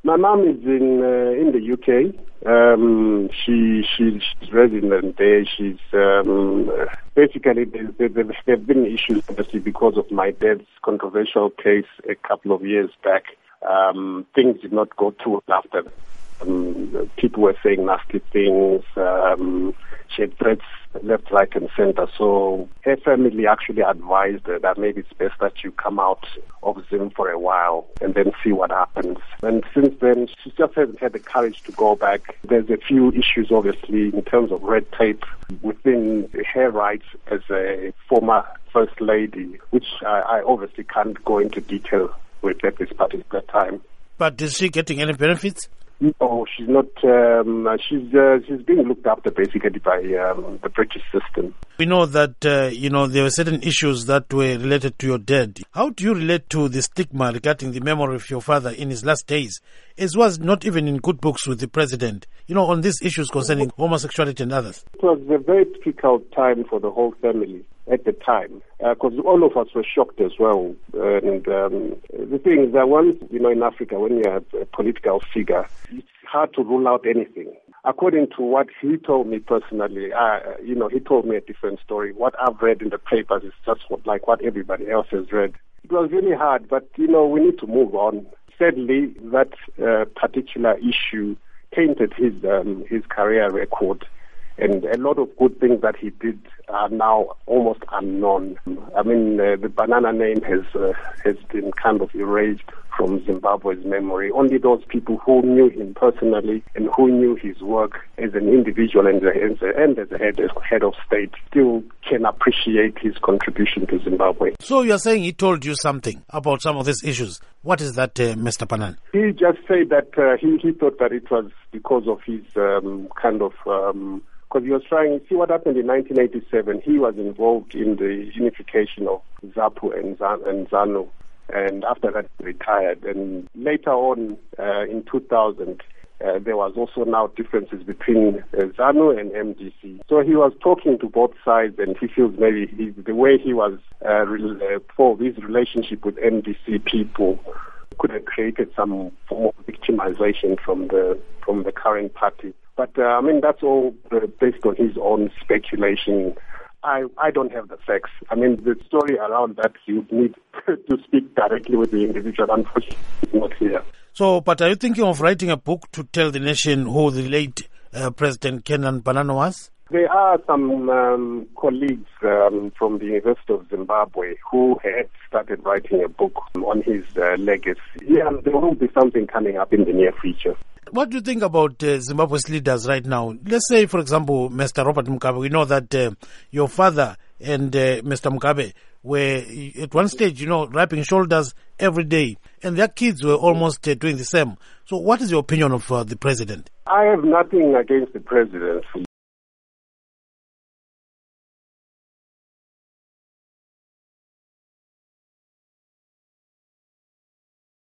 My mom is in the UK. She's resident there. She's basically there have been issues, obviously, because of my dad's controversial case a couple of years back. Things did not go through after. People were saying nasty things. She had threats left, right, and center. So her family actually advised her that maybe it's best that you come out of Zim for a while and then see what happens. And since then, she just hasn't had the courage to go back. There's a few issues, obviously, in terms of red tape within her rights as a former First Lady, which I obviously can't go into detail with at this particular time. But is she getting any benefits? No, she's not. She's being looked after basically by the British system. We know that there were certain issues that were related to your dad. How do you relate to the stigma regarding the memory of your father in his last days, as was not even in good books with the president? On these issues concerning homosexuality and others. It was a very difficult time for the whole family at the time, because all of us were shocked as well. And the thing is that once, in Africa, when you have a political figure, it's hard to rule out anything. According to what he told me personally, he told me a different story. What I've read in the papers is just what everybody else has read. It was really hard, but, we need to move on. Sadly, that particular issue tainted his career record. And a lot of good things that he did are now almost unknown. I mean, the Banana name has been kind of erased from Zimbabwe's memory. Only those people who knew him personally and who knew his work as an individual and as a head of state still can appreciate his contribution to Zimbabwe. So you're saying he told you something about some of these issues. What is that, Mr. Panane? He just said that he thought that it was because of his because he was trying, see what happened in 1987, he was involved in the unification of ZAPU and ZANU, and after that he retired. And later on, in 2000, there was also now differences between ZANU and MDC. So he was talking to both sides, and he feels maybe the way he was for his relationship with MDC people could have created some form of victimization from the current party. But, that's all based on his own speculation. I don't have the facts. The story around that, you need to speak directly with the individual. Unfortunately, it's not here. So, but are you thinking of writing a book to tell the nation who the late President Kenneth Banana was? There are some colleagues from the University of Zimbabwe who had started writing a book on his legacy. Yeah, there will be something coming up in the near future. What do you think about Zimbabwe's leaders right now? Let's say, for example, Mr. Robert Mugabe. We know that your father and Mr. Mugabe were at one stage, rubbing shoulders every day, and their kids were almost doing the same. So what is your opinion of the president? I have nothing against the president.